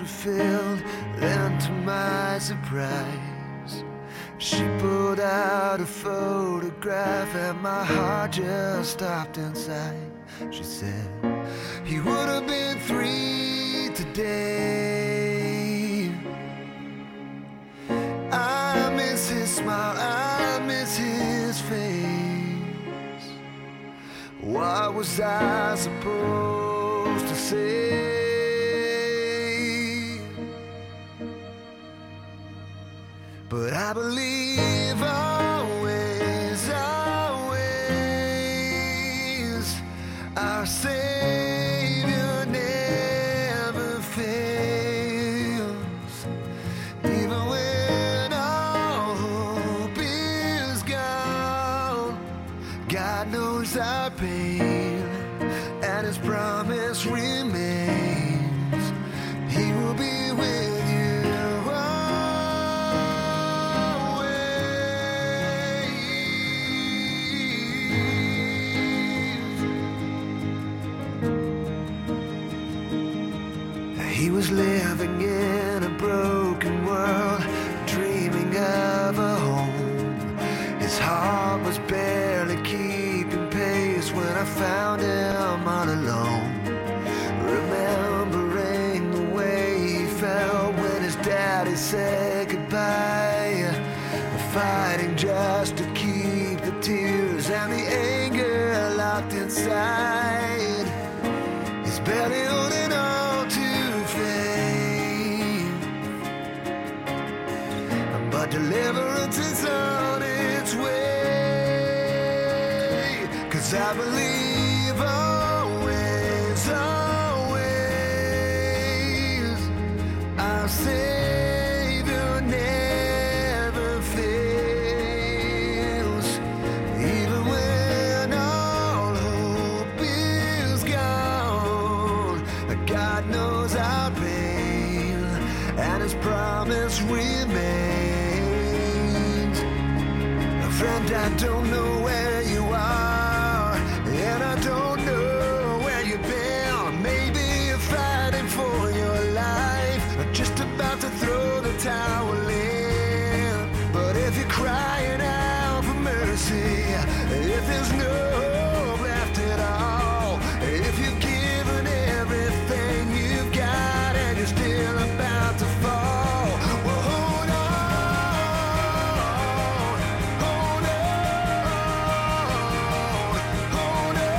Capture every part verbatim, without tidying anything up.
filled. Then to my surprise, she pulled out a photograph and my heart just stopped inside. She said, he would have been three today. I miss his smile, I miss his face. What was I supposed to say? But I believe always, always, our Savior never fails. Even when all hope is gone, God knows our pain, and His promise remains. He will be with you. He was living in a broken world, dreaming of a home. His heart was barely keeping pace when I found him all alone. Remembering the way he felt when his daddy said goodbye, fighting just to keep the tears and the anger locked inside. He's barely holding on to faith, but deliverance is on its way. 'Cause I believe always, always, our Savior never fails. Even when all hope is gone, God knows our pain, and His promise remains. Friend, I don't know where you are, and I don't know where you've been. Maybe you're fighting for your life, or just about to throw the towel in. But if you're crying out for mercy, if there's no hope left at all, if you've given everything you've got and you're still about to fall, well, hold on, hold on, hold on.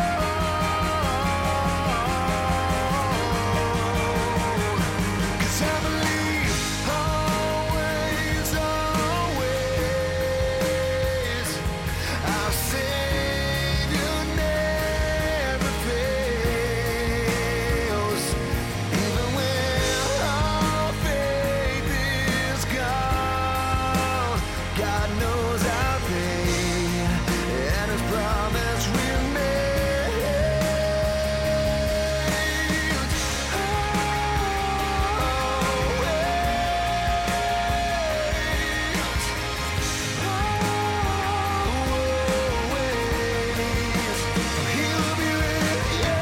'Cause I believe always, always, our Savior never fails. Even when all faith is gone, God knows our pain, and His promise remains. Always, He'll be with you.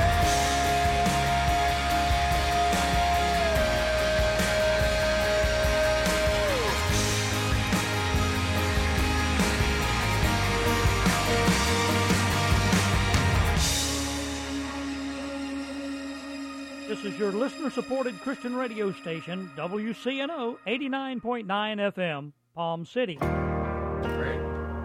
This is your listener-supported Christian radio station, W C N O eighty-nine point nine F M, Palm City. Great.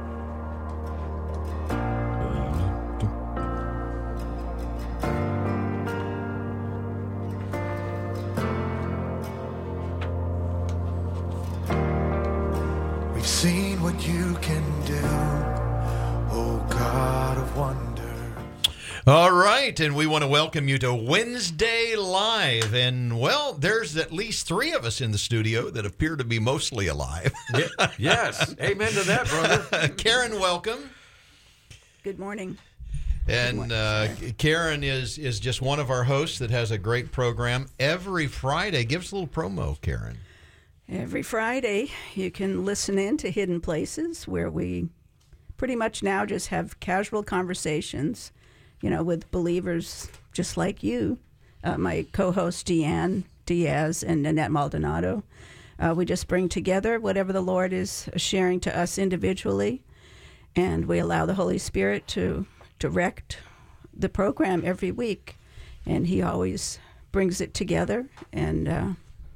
We've seen what you can do, oh God of wonder. All right, and we want to welcome you to Wednesday Live. And, well, there's at least three of us in the studio that appear to be mostly alive. Ye- yes. Amen to that, brother. Karen, welcome. Good morning. And uh, Karen is, is just one of our hosts that has a great program every Friday. Give us a little promo, Karen. Every Friday, you can listen in to Hidden Places, where we pretty much now just have casual conversations, you know, with believers just like you. Uh, my co-host Deanne Diaz and Nanette Maldonado. Uh, we just bring together whatever the Lord is sharing to us individually, and we allow the Holy Spirit to direct the program every week, and he always brings it together, and uh,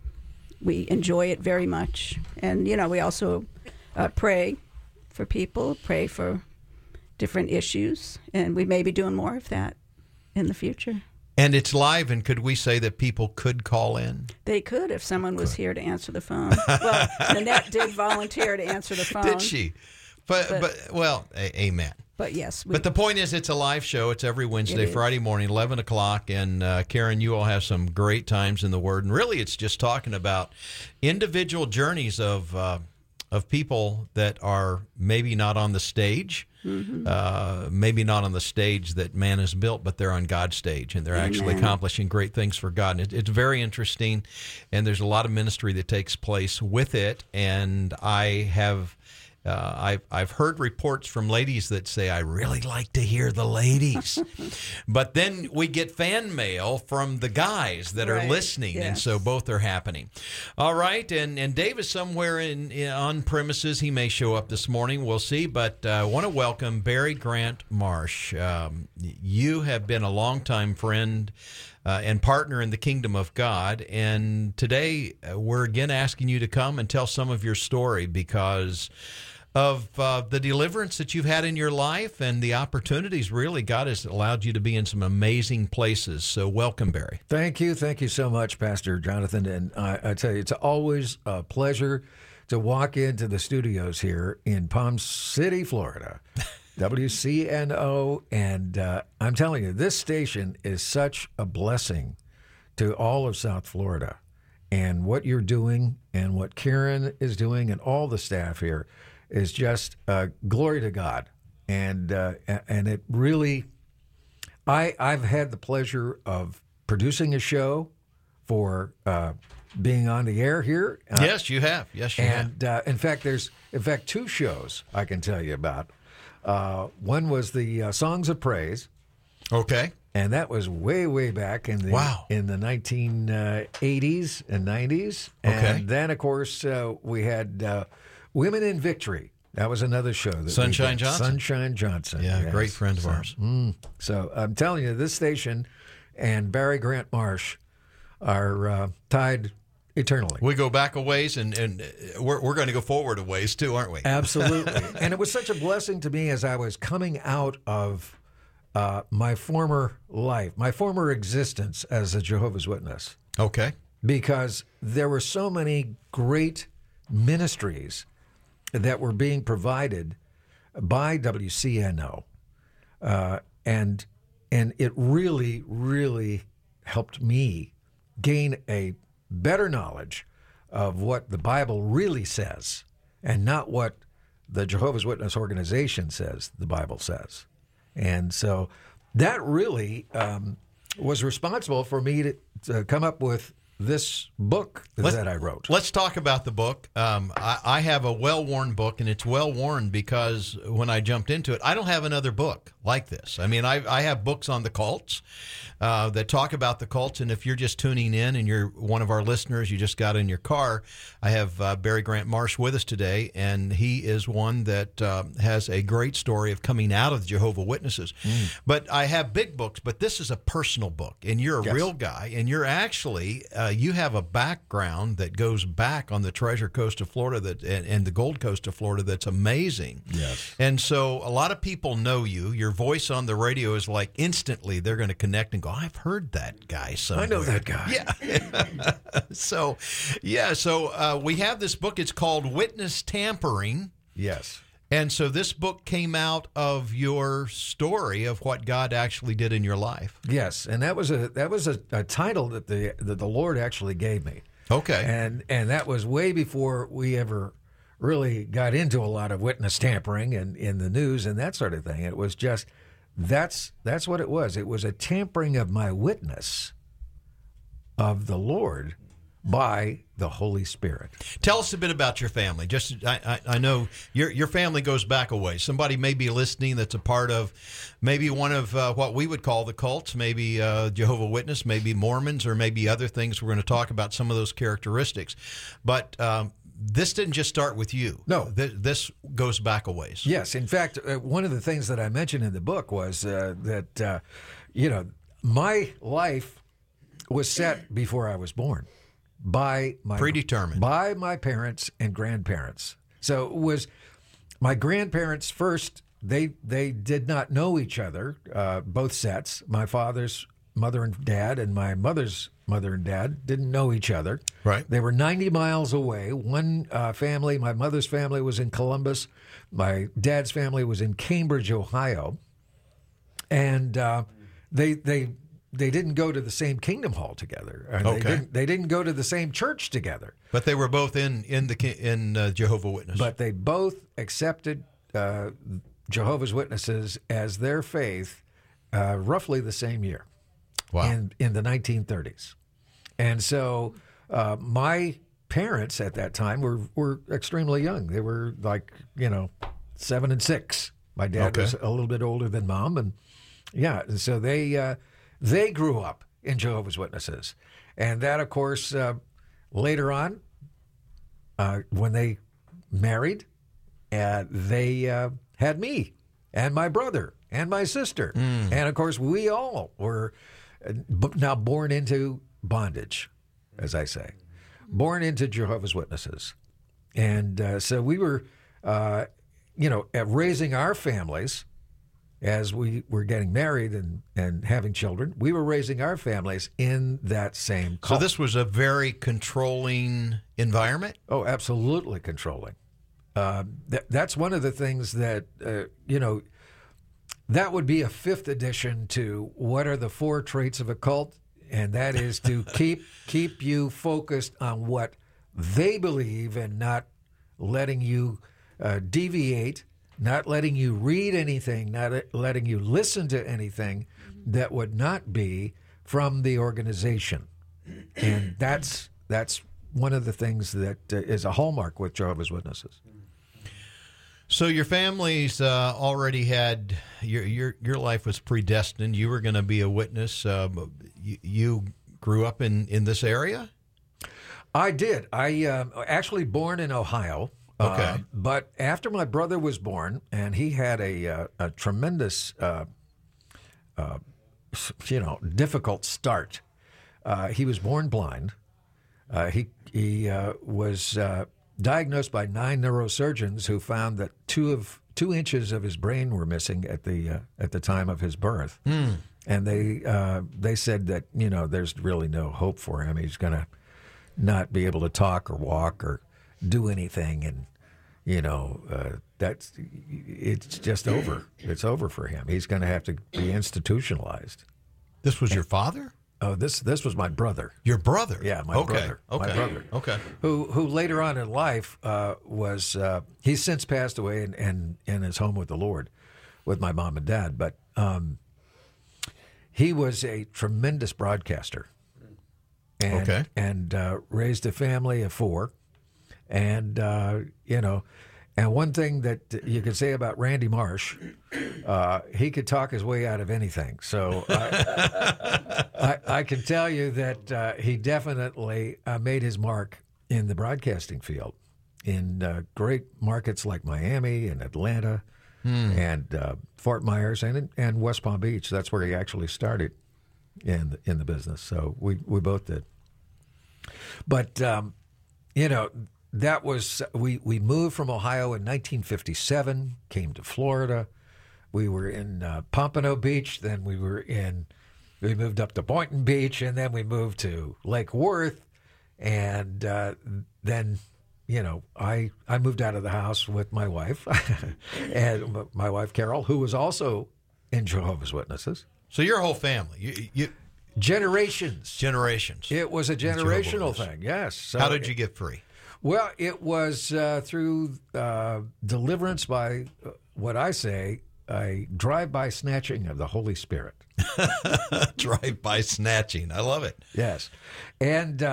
we enjoy it very much. And, you know, we also uh, pray for people, pray for different issues, and we may be doing more of that in the future. And it's live, and could we say that people could call in? They could if someone was here to answer the phone. Well, Nanette did volunteer to answer the phone. Did she? But, but, But- well, a- amen. But yes. We, But the point is, it's a live show. It's every Wednesday, It is. Friday morning, eleven o'clock. And uh, Karen, you all have some great times in the Word. And really, it's just talking about individual journeys of uh, of people that are maybe not on the stage, Mm-hmm. uh, maybe not on the stage that man has built, but they're on God's stage, and they're actually Amen. accomplishing great things for God. And it, it's very interesting, and there's a lot of ministry that takes place with it. And I have... Uh, I've, I've heard reports from ladies that say, I really like to hear the ladies. But then we get fan mail from the guys that are Right, listening, and yes. so both are happening. All right, and, and Dave is somewhere in, in on premises. He may show up this morning. We'll see. But uh, I want to welcome Barry Grant Marsh. Um, you have been a longtime friend Uh, and partner in the kingdom of God. And today uh, we're again asking you to come and tell some of your story because of uh, the deliverance that you've had in your life and the opportunities. Really, God has allowed you to be in some amazing places. So welcome, Barry. Thank you. Thank you so much, Pastor Jonathan. And I, I tell you, it's always a pleasure to walk into the studios here in Palm City, Florida. W C N O, and uh, I'm telling you, this station is such a blessing to all of South Florida. And what you're doing and what Karen is doing and all the staff here is just uh, glory to God. And uh, and it really, I, I've had the pleasure of producing a show for uh, being on the air here. Uh, Yes, you have. Yes, you have. and uh, in fact, there's in fact two shows I can tell you about. Uh, one was the uh, Songs of Praise, Okay. and that was way, way back in the Wow. in the nineteen eighties and nineties. Okay. And then, of course, uh, we had uh, Women in Victory. That was another show. That we Sunshine did. Johnson. Sunshine Johnson. Yeah, yes. great friend of So, ours. mm, so I'm telling you, this station and Barry Grant Marsh are uh, tied eternally. We go back a ways, and, and we're, we're going to go forward a ways, too, aren't we? Absolutely. And it was such a blessing to me as I was coming out of uh, my former life, my former existence as a Jehovah's Witness, Okay. because there were so many great ministries that were being provided by W C N O. Uh, and and it really, really helped me gain a better knowledge of what the Bible really says and not what the Jehovah's Witness organization says the Bible says. And so that really um, was responsible for me to, to come up with this book Let's- that I wrote. Let's talk about the book. Um, I, I have a well-worn book, and it's well-worn because when I jumped into it, I don't have another book like this. I mean, I, I have books on the cults uh, that talk about the cults, and if you're just tuning in and you're one of our listeners, you just got in your car, I have uh, Barry Grant Marsh with us today, and he is one that uh, has a great story of coming out of the Jehovah's Witnesses. Mm. But I have big books, but this is a personal book, and you're a Yes. real guy, and you're actually... Uh, you have a background that goes back on the Treasure Coast of Florida that and, and the Gold Coast of Florida that's amazing. Yes. And so a lot of people know you. Your voice on the radio is like instantly they're going to connect and go, I've heard that guy somewhere. I know that guy. Yeah. so, yeah. So uh, we have this book. It's called Witness Tampering. Yes. And so this book came out of your story of what God actually did in your life. Yes, and that was a that was a, a title that the that the Lord actually gave me. Okay. And and that was way before we ever really got into a lot of witness tampering and in the news and that sort of thing. It was just that's that's what it was. It was a tampering of my witness of the Lord by the Holy Spirit. Tell us a bit about your family. Just, I, I, I know your your family goes back a ways. Somebody may be listening that's a part of maybe one of uh, what we would call the cults, maybe uh, Jehovah's Witness, maybe Mormons, or maybe other things. We're going to talk about some of those characteristics. But um, this didn't just start with you. No. Th- this goes back a ways. Yes. In fact, uh, one of the things that I mentioned in the book was uh, that, uh, you know, my life was set before I was born. By my Predetermined. by my parents and grandparents. So it was my grandparents first. They they did not know each other. Uh, both sets, my father's mother and dad, and my mother's mother and dad didn't know each other. Right. They were ninety miles away. One uh, family, my mother's family, was in Columbus. My dad's family was in Cambridge, Ohio, and uh, they they. They didn't go to the same Kingdom Hall together. And Okay. They didn't, they didn't go to the same church together. But they were both in in the ki- in uh, Jehovah's Witness. But they both accepted uh, Jehovah's Witnesses as their faith uh, roughly the same year. Wow. In, in the nineteen thirties. And so uh, my parents at that time were, were extremely young. They were like, you know, seven and six. My dad Okay. was a little bit older than Mom. And yeah, and so they... Uh, They grew up in Jehovah's Witnesses. And that, of course, uh, later on, uh, when they married, uh, they uh, had me and my brother and my sister. Mm. And, of course, we all were uh, b- now born into bondage, as I say, born into Jehovah's Witnesses. And uh, so we were, uh, you know, at raising our families. As we were getting married and, and having children, we were raising our families in that same so cult. this was a very controlling environment? Oh, absolutely controlling. Uh, th- that's one of the things that, uh, you know, that would be a fifth edition to what are the four traits of a cult, and that is to keep keep you focused on what they believe and not letting you uh, deviate, not letting you read anything, not letting you listen to anything that would not be from the organization. And that's that's one of the things that uh, is a hallmark with Jehovah's Witnesses. So your family's uh, already had your your your life was predestined. You were going to be a witness. Uh, you, you grew up in, in this area? I did. I uh, actually born in Ohio. Okay. Uh, but after my brother was born, and he had a uh, a tremendous, uh, uh, you know, difficult start. Uh, he was born blind. Uh, he he uh, was uh, diagnosed by nine neurosurgeons who found that two of two inches of his brain were missing at the uh, at the time of his birth, Mm. and they uh, they said that you know there's really no hope for him. He's going to not be able to talk or walk or do anything, and you know uh, that's it's just over. It's over for him. He's going to have to be institutionalized. This was your father? Oh, this this was my brother. Your brother? Yeah, my okay. brother. Okay. My brother. Okay. Who who later on in life uh, was uh, he's since passed away and, and and is home with the Lord, with my mom and dad. But um, he was a tremendous broadcaster. And, Okay. And uh, raised a family of four, and uh, you know, and one thing that you could say about Randy Marsh, uh, he could talk his way out of anything. So I, I, I can tell you that uh, he definitely uh, made his mark in the broadcasting field, in uh, great markets like Miami and Atlanta, and uh, Fort Myers and and West Palm Beach. That's where he actually started in the, in the business. So we, we both did. But, um, you know, that was, we, we moved from Ohio in nineteen fifty-seven, came to Florida. We were in uh, Pompano Beach. Then we were in, we moved up to Boynton Beach, and then we moved to Lake Worth. And uh, then, you know, I, I moved out of the house with my wife, and my wife, Carol, who was also in Jehovah's Witnesses. So your whole family, you, you Generations. generations. It was a Jehovah's generational Witness. thing, yes. So How did you get free? Well, it was uh, through uh, deliverance by uh, what I say, a drive-by snatching of the Holy Spirit. Drive-by snatching. I love it. Yes. And uh,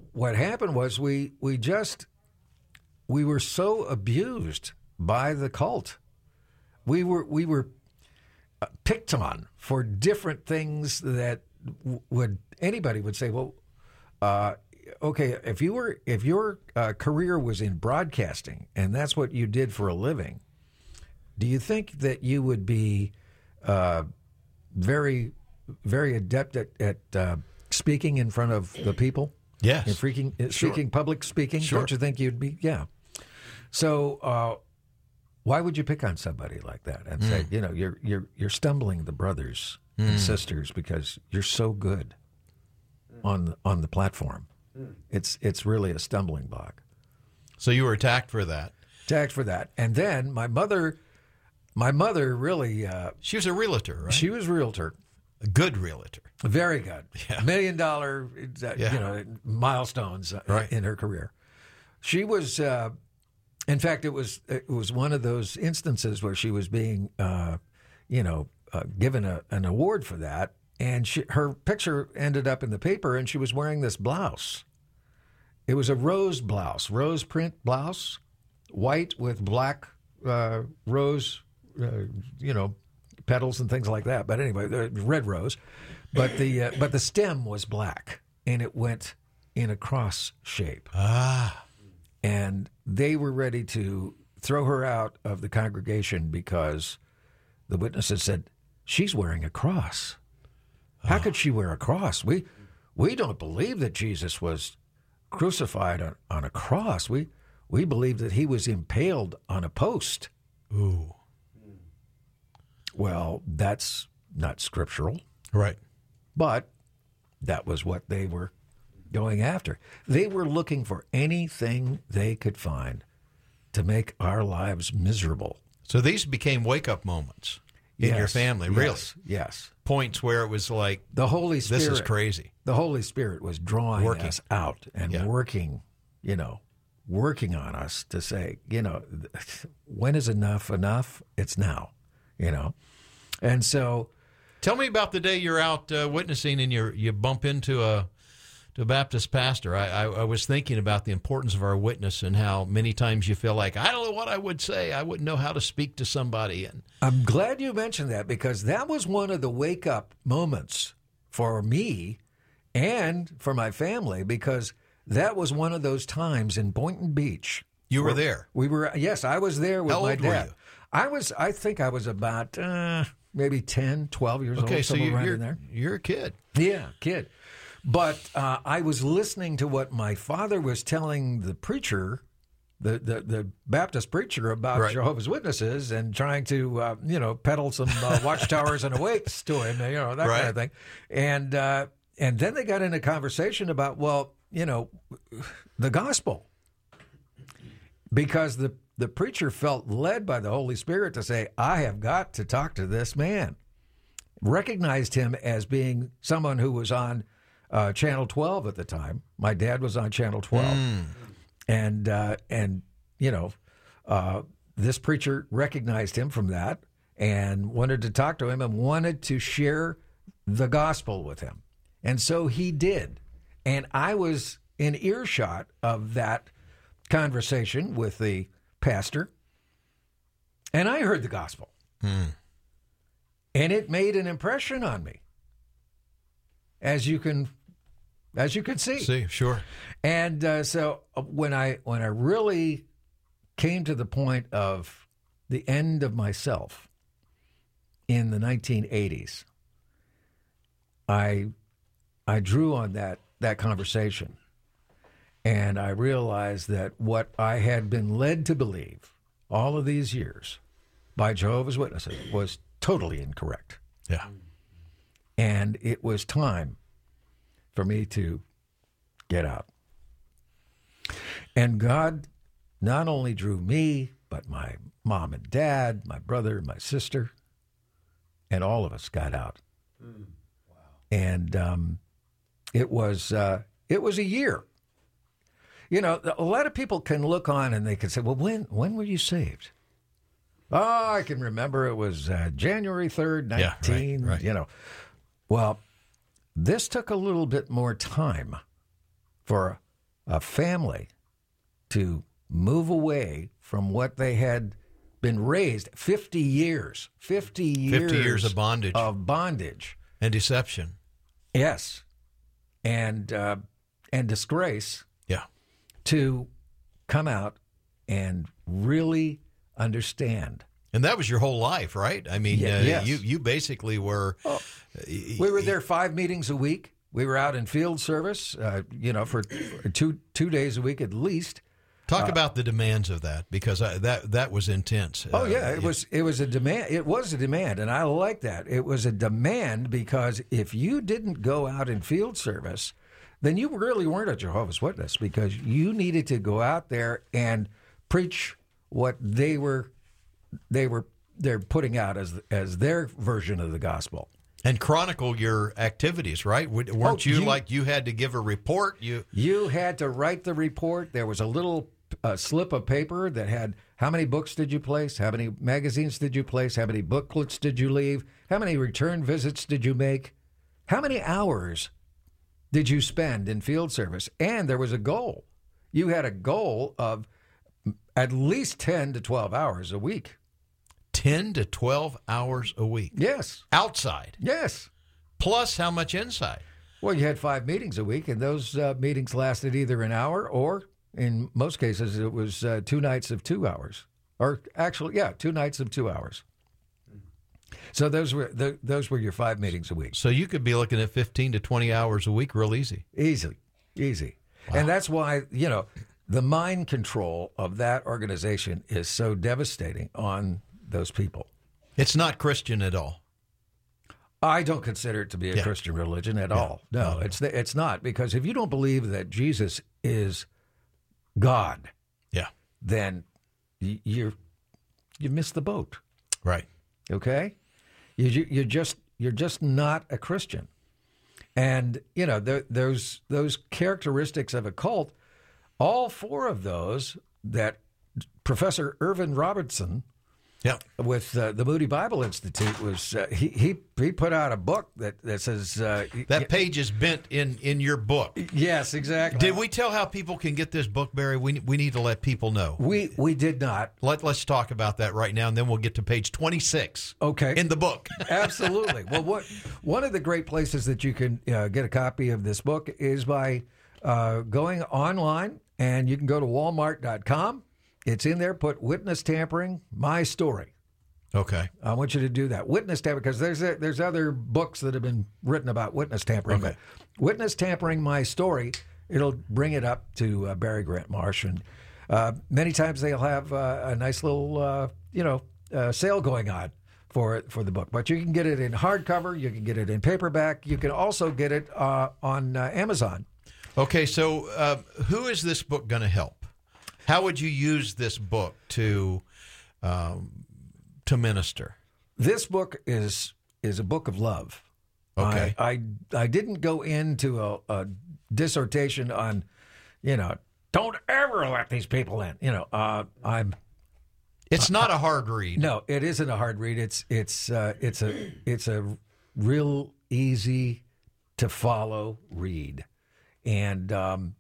what happened was we we just we were so abused by the cult. We were we were picked on for different things that w- would anybody would say, well, uh, okay, if you were if your uh, career was in broadcasting and that's what you did for a living, do you think that you would be uh, very very adept at, at uh, speaking in front of the people? Yes. In freaking, uh, Sure. speaking, public speaking? Sure. Don't you think you'd be? Yeah. So uh, why would you pick on somebody like that and say, you know, you're you're you're stumbling the brothers and sisters because you're so good on the, on the platform? It's it's really a stumbling block. So you were attacked for that. Tagged for that, and then my mother, my mother really, uh, She was a realtor, right? she was a realtor. a good realtor. Very good. Yeah. Million dollar, uh, Yeah. you know, milestones uh, Right. in her career. She was, uh, in fact, it was it was one of those instances where she was being, uh, you know, uh, given a, an award for that, and she, her picture ended up in the paper, and she was wearing this blouse. It was a rose blouse, rose print blouse, white with black uh, rose, uh, you know, petals and things like that. But anyway, uh, red rose. But the uh, but the stem was black, and it went in a cross shape. Ah. And they were ready to throw her out of the congregation because the witnesses said, she's wearing a cross. How could she wear a cross? We we don't believe that Jesus was crucified on, on a cross. We we believe that he was impaled on a post. Ooh. Well, that's not scriptural, Right. but that was what they were going after. They were looking for anything they could find to make our lives miserable. So these became wake-up moments in your Yes, family, really. Yes, yes. Points where it was like, The Holy Spirit. this is crazy. The Holy Spirit was drawing Working. us out and Yeah. working, you know, working on us to say, you know, when is enough enough? It's now, you know. And so, Tell me about the day you're out uh, witnessing and you you bump into a to a Baptist pastor. I, I, I was thinking about the importance of our witness and how many times you feel like, I don't know what I would say. I wouldn't know how to speak to somebody. And I'm glad you mentioned that because that was one of the wake up moments for me and for my family because that was one of those times in Boynton Beach. you were where there. We were, yes, I was there with How my old were dad. you? I was, I think I was about uh, maybe ten, twelve years Okay, old, so somewhere you, right you're, in there. you're a kid. Yeah, kid. But uh, I was listening to what my father was telling the preacher, the the, the Baptist preacher, about Right. Jehovah's Witnesses and trying to, uh, you know, peddle some uh, watchtowers and awakes to him, you know, that Right. kind of thing. And uh, and then they got in a conversation about, well, you know, the gospel. Because the, the preacher felt led by the Holy Spirit to say, I have got to talk to this man. Recognized him as being someone who was on uh, Channel twelve at the time. My dad was on Channel twelve. And, uh, and you know, uh, this preacher recognized him from that and wanted to talk to him and wanted to share the gospel with him. And so he did. And I was in earshot of that conversation with the pastor, and I heard the gospel. And it made an impression on me, as you can, as you can see. See, sure. And uh, so when I when I really came to the point of the end of myself in the nineteen eighties, I I drew on that that conversation, and I realized that what I had been led to believe all of these years by Jehovah's Witnesses was totally incorrect. Yeah. And it was time for me to get out. And God not only drew me, but my mom and dad, my brother, my sister, and all of us got out. Mm, wow. And um, it was uh, it was a year. You know, a lot of people can look on and they can say, well, when when were you saved? Oh, I can remember it was uh, January third, nineteen, Yeah, right, right. you know. Well, this took a little bit more time for a family to move away from what they had been raised fifty years, fifty years, fifty years of bondage, of bondage and deception. Yes, and uh, and disgrace. Yeah, to come out and really understand. And that was your whole life, right? I mean, Yeah, uh, yes. you you basically were. Oh, we were there five meetings a week. We were out in field service, uh, you know, for two two days a week at least. Talk uh, about the demands of that, because I, that that was intense. Oh uh, yeah, it was it was a demand. It was a demand, and I like that. It was a demand because if you didn't go out in field service, then you really weren't a Jehovah's Witness, because you needed to go out there and preach what they were they were they're putting out as as their version of the gospel. And chronicle your activities, right? Weren't Oh, you, you- like you had to give a report? You You had to write the report. There was a little uh, slip of paper that had how many books did you place, how many magazines did you place, how many booklets did you leave, how many return visits did you make, how many hours did you spend in field service? And there was a goal. You had a goal of at least ten to twelve hours a week. ten to twelve hours a week Yes. outside, Yes. plus how much inside? Well, you had five meetings a week, and those uh, meetings lasted either an hour or, in most cases, it was uh, two nights of two hours. Or actually, yeah, two nights of two hours. So those were the, those were your five meetings a week. So you could be looking at fifteen to twenty hours a week real easy. Easy, easy. And that's why, you know, the mind control of that organization is so devastating on those people. It's not Christian at all. I don't consider it to be a Yeah. Christian religion at all. No, No, no. it's it's not, because if you don't believe that Jesus is God, Yeah, then y- you're you missed the boat. right. Okay, you you- you're just you're just not a Christian. And you know there, those those characteristics of a cult, all four of those that Professor Irvin Robertson Yeah. with uh, the Moody Bible Institute was uh, he he he put out a book that that says uh, That page is bent in, in your book. yes, exactly. Did we tell how people can get this book, Barry? We we need to let people know. We we did not. Let Let's talk about that right now, and then we'll get to page twenty-six. Okay. In the book. Absolutely. Well, what one of the great places that you can uh, get a copy of this book is by uh, going online, and you can go to walmart dot com. It's in there. Put Witness Tampering, My Story. Okay. I want you to do that. Witness tampering, because there's a, there's other books that have been written about witness tampering. Okay. But Witness Tampering, My Story, it'll bring it up to uh, Barry Grant Marsh. And uh, many times they'll have uh, a nice little, uh, you know, uh, sale going on for for the book. But you can get it in hardcover. You can get it in paperback. You can also get it uh, on uh, Amazon. Okay, so uh, who is this book going to help? How would you use this book to um, to minister? This book is is a book of love. Okay. I I, I didn't go into a, a dissertation on, you know, don't ever let these people in. You know, uh, I'm It's not a hard read. no, it isn't a hard read. It's it's uh, it's a it's a real easy to follow read, and um,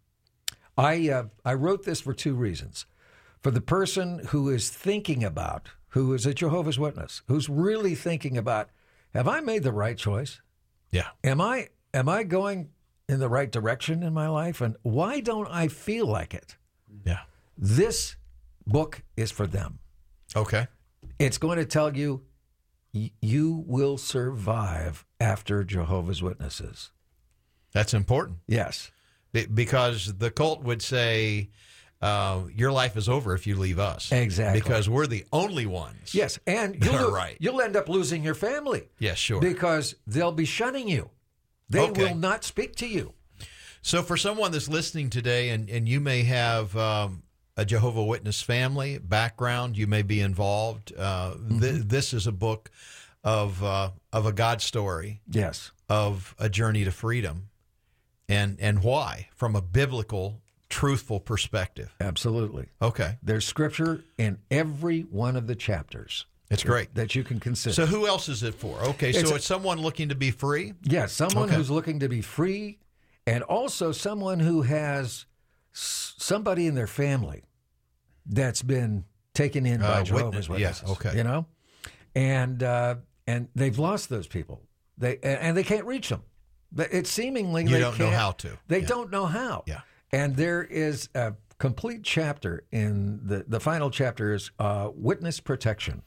I uh, I wrote this for two reasons. For the person who is thinking about, who is a Jehovah's Witness, who's really thinking about, have I made the right choice? Yeah. Am I am I going in the right direction in my life? And why don't I feel like it? Yeah. This book is for them. Okay. It's going to tell you y- you will survive after Jehovah's Witnesses. That's important. Yes. Be- Because the cult would say, uh, your life is over if you leave us. Exactly. Because we're the only ones. Yes, and That you'll, are right. you'll end up losing your family. Yes, sure. Because they'll be shunning you. They Okay. will not speak to you. So for someone that's listening today, and, and you may have um, a Jehovah Witness family background, you may be involved, uh, Mm-hmm. th- this is a book of uh, of a God story, Yes. of a journey to freedom, and and why, from a biblical, truthful perspective. Absolutely. Okay. There's scripture in every one of the chapters. It's great. That you can consider. So who else is it for? Okay, It's so a- it's someone looking to be free? Yes, someone Okay. who's looking to be free, and also someone who has s- somebody in their family that's been taken in by Uh, Jehovah's witness, yes, Witnesses. okay. You know, and uh, and they've lost those people. They and, and they can't reach them. It's seemingly You they don't know can't- how to. They Yeah. don't know how. Yeah. And there is a complete chapter in the the final chapter is uh, witness protection.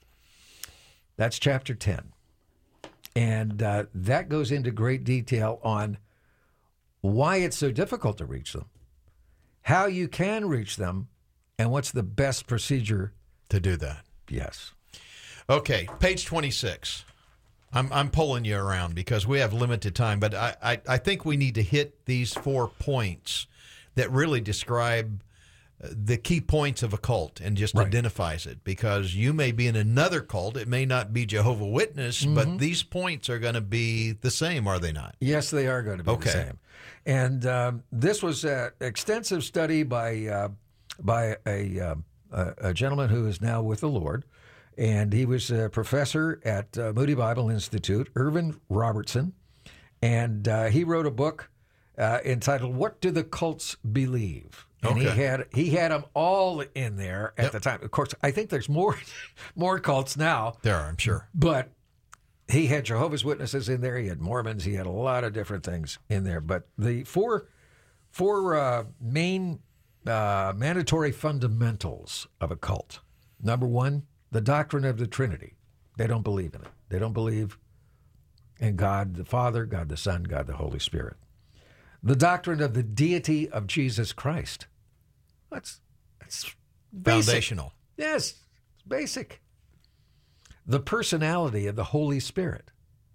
That's chapter ten, and uh, that goes into great detail on why it's so difficult to reach them, how you can reach them, and what's the best procedure. To do that. Yes. Okay, page twenty-six. I'm I'm pulling you around because we have limited time, but I, I, I think we need to hit these four points that really describe the key points of a cult and just Right. identifies it, because you may be in another cult. It may not be Jehovah's Witness, Mm-hmm. but these points are going to be the same, are they not? Yes, they are going to be Okay. the same. And um, this was an extensive study by uh, by a, um, a a gentleman who is now with the Lord, and he was a professor at uh, Moody Bible Institute, Irvin Robertson, and uh, he wrote a book uh, entitled "What Do the Cults Believe?" And he Okay. had he had them all in there at Yep. the time. Of course, I think there's more more cults now. There are, I'm sure. But he had Jehovah's Witnesses in there. He had Mormons. He had a lot of different things in there. But the four four uh, main uh, mandatory fundamentals of a cult. Number one, the doctrine of the Trinity. They don't believe in it. They don't believe in God the Father, God the Son, God the Holy Spirit. The doctrine of the deity of Jesus Christ. That's that's basic. Foundational. Yes, it's basic. The personality of the Holy Spirit.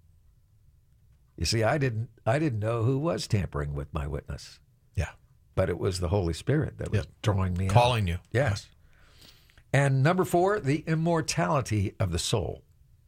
You see, I didn't I didn't know who was tampering with my witness, Yeah. but it was the Holy Spirit that was Yep. drawing me out. Calling you. Yes. And number four, the immortality of the soul.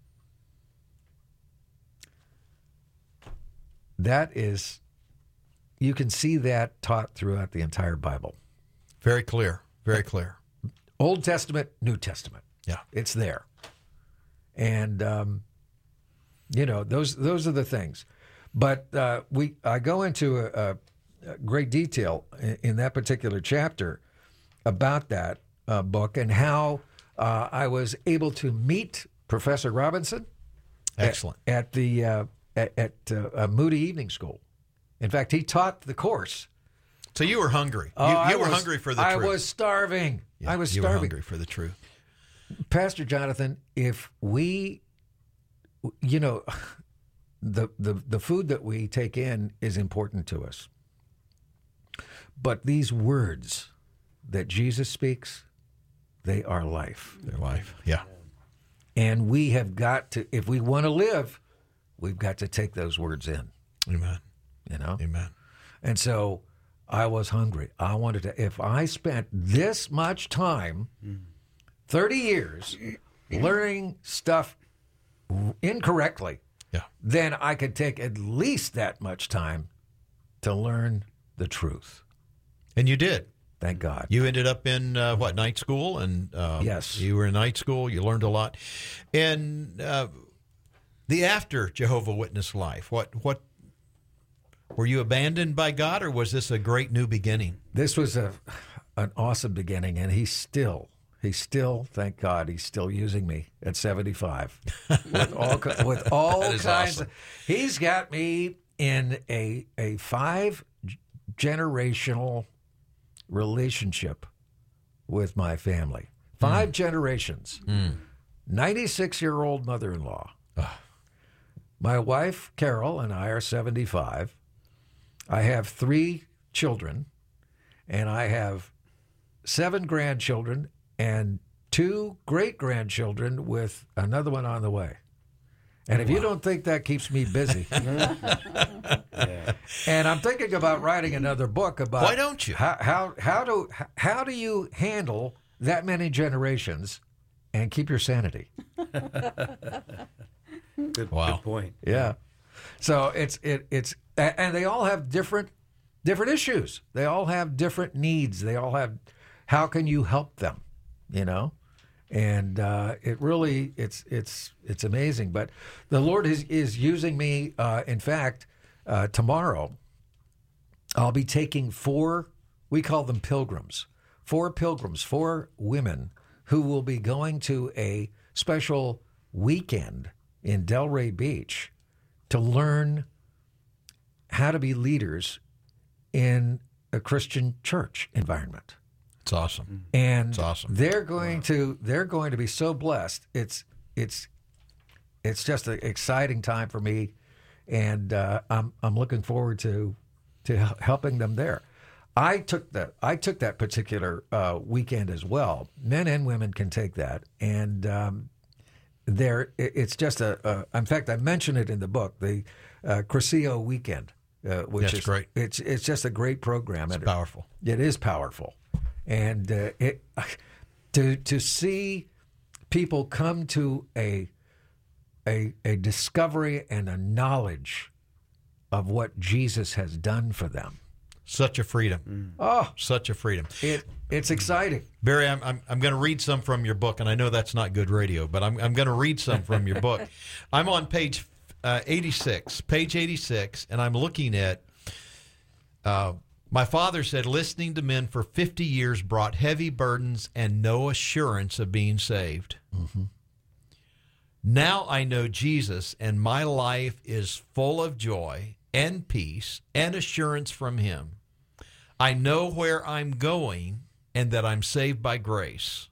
That is, you can see that taught throughout the entire Bible. Very clear. Very clear. Old Testament, New Testament. Yeah. It's there. And, um, you know, those those are the things. But uh, we I go into a, a great detail in, in that particular chapter about that uh, book and how uh, I was able to meet Professor Robinson at- Excellent. at, the uh, at, at uh, uh, Moody Evening School. In fact, he taught the course. So you were hungry. You, Oh, you I were was- hungry for the I truth. was starving. Yeah, I was you were starving. hungry for the truth. Pastor Jonathan, if we, you know, the, the, the food that we take in is important to us. But these words that Jesus speaks, they are life. Their life. Yeah. And we have got to, if we want to live, we've got to take those words in, Amen. you know? Amen. And so I was hungry. I wanted to, if I spent this much time, thirty years, learning stuff incorrectly, Yeah. then I could take at least that much time to learn the truth. And you did. Thank God. You ended up in uh, what, night school, and uh, Yes. you were in night school. You learned a lot, and uh, the after Jehovah Witness life. What what were you abandoned by God, or was this a great new beginning? This was a an awesome beginning, and he's still, he's still, thank God, he's still using me at seventy-five with all ki- with all That is kinds. awesome. Of, he's got me in a a five g- generational relationship with my family. Five generations. ninety-six year old mother-in-law. My wife Carol and I are seventy-five. I have three children, and I have seven grandchildren and two great-grandchildren with another one on the way. And if you don't think that keeps me busy, and I'm thinking about writing another book about Why don't you? how how how do how do you handle that many generations and keep your sanity? Good, Wow. good point. Yeah. So it's it it's a- and they all have different different issues. They all have different needs. They all have how can you help them, you know? And uh, it really it's it's it's amazing. But the Lord is is using me. Uh, in fact, uh, tomorrow I'll be taking four we call them pilgrims. Four pilgrims, four women who will be going to a special weekend in Delray Beach to learn how to be leaders in a Christian church environment. It's awesome. And It's awesome. they're going to they're going to be so blessed. It's it's it's just an exciting time for me, and uh, I'm I'm looking forward to to hel- helping them there. I took that I took that particular uh, weekend as well. Men and women can take that, and um, there it- it's just a, a. In fact, I mention it in the book, the uh, Crescio weekend, uh, which That's is great. It's it's just a great program. It's and powerful. It is powerful, and uh, it to to see people come to a a a discovery and a knowledge of what Jesus has done for them. Such a freedom. Oh, Such a freedom. it it's exciting. Barry, I'm, I'm, I'm going to read some from your book, and I know that's not good radio, but I'm, I'm going to read some from your book. I'm on page uh, eighty-six, page eighty-six, and I'm looking at, uh, my father said, listening to men for fifty years brought heavy burdens and no assurance of being saved. Mm-hmm. Now I know Jesus, and my life is full of joy and peace and assurance from him. I know where I'm going and that I'm saved by grace.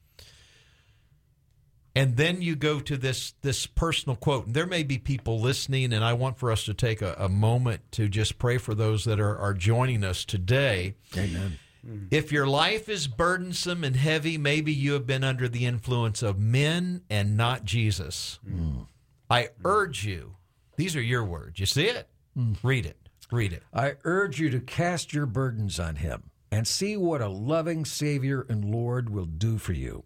And then you go to this this personal quote. And there may be people listening, and I want for us to take a, a moment to just pray for those that are, are joining us today. Amen. If your life is burdensome and heavy, maybe you have been under the influence of men and not Jesus. Mm. I urge you, these are your words. You see it? Mm. Read it. Read it. I urge you to cast your burdens on him and see what a loving Savior and Lord will do for you,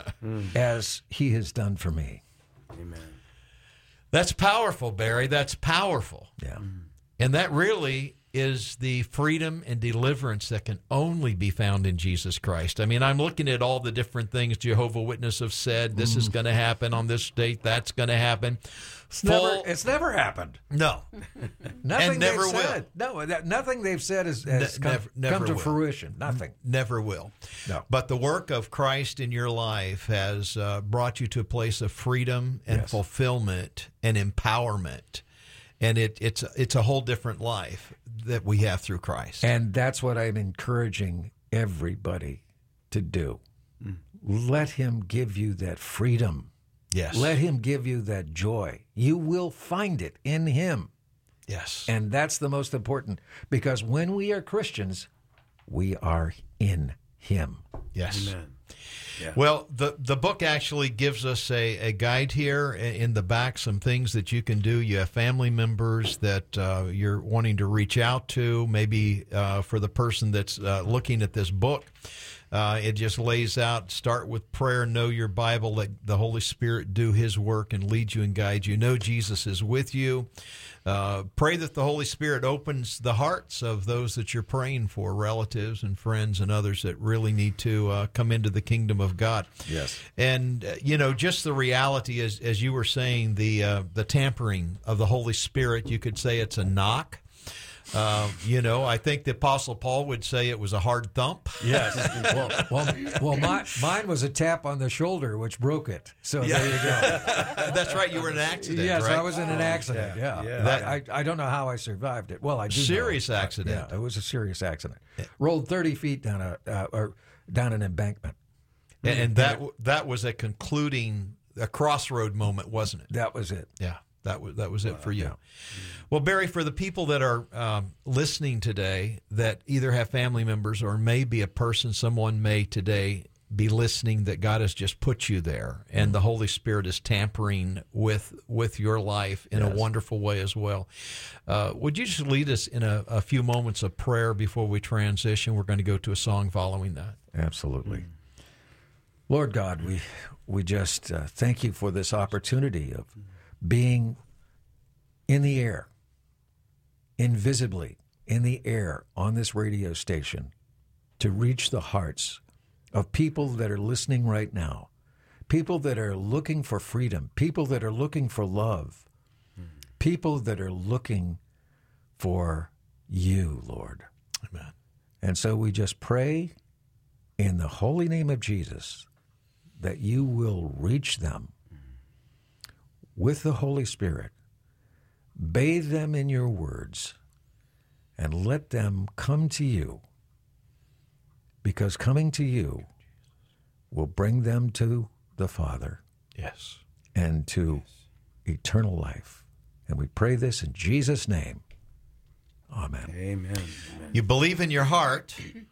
as he has done for me. Amen. That's powerful, Barry. That's powerful. Yeah. And that really is the freedom and deliverance that can only be found in Jesus Christ. I mean, I'm looking at all the different things Jehovah's Witnesses have said. This is going to happen on this date. That's going to happen. It's Full, never, it's never happened. no. Nothing And never they've will. said. No, that, nothing they've said has, has Ne- come, never- never come to will. fruition. Nothing. Never will. No. But the work of Christ in your life has uh, brought you to a place of freedom and Yes. fulfillment and empowerment. And it, it's it's a whole different life that we have through Christ. And that's what I'm encouraging everybody to do. Let him give you that freedom. yes. Let him give you that joy. You will find it in him. yes. And that's the most important, because when we are Christians, we are in him. yes. Amen. Well, the the book actually gives us a, a guide here in the back, some things that you can do. You have family members that uh, you're wanting to reach out to, maybe uh, for the person that's uh, looking at this book. Uh, it just lays out, start with prayer, know your Bible, let the Holy Spirit do his work and lead you and guide you. Know Jesus is with you. Uh, pray that the Holy Spirit opens the hearts of those that you're praying for, relatives and friends and others that really need to uh, come into the kingdom of God. Yes. And, uh, you know, just the reality, as, as you were saying, the, uh, the tampering of the Holy Spirit, you could say it's a knock. Uh, you know, I think the Apostle Paul would say it was a hard thump. Yes. well, well, well my, mine was a tap on the shoulder, which broke it. So there you go. That's right. You were in an accident, Yes, right? I was in an accident. Yeah. yeah. That, I, I don't know how I survived it. Well, I do know. Serious accident. Yeah, it was a serious accident. Rolled thirty feet down a uh, or down an embankment. And, and that that was a concluding, a crossroad moment, wasn't it? That was it. Yeah, that was that was it for you. Well, Barry, for the people that are um, listening today that either have family members or maybe a person, someone may today be listening that God has just put you there, and the Holy Spirit is tampering with with your life in a wonderful way as well. Uh, would you just lead us in a, a few moments of prayer before we transition? We're going to go to a song following that. Absolutely. Lord God, we we just uh, thank you for this opportunity of being in the air, invisibly in the air on this radio station, to reach the hearts of people that are listening right now, people that are looking for freedom, people that are looking for love, people that are looking for you, Lord. Amen. And so we just pray in the holy name of Jesus that you will reach them with the Holy Spirit, bathe them in your words, and let them come to you, because coming to you will bring them to the Father. Yes. And to eternal life. And we pray this in Jesus' name. Amen. Amen. Amen. You believe in your heart,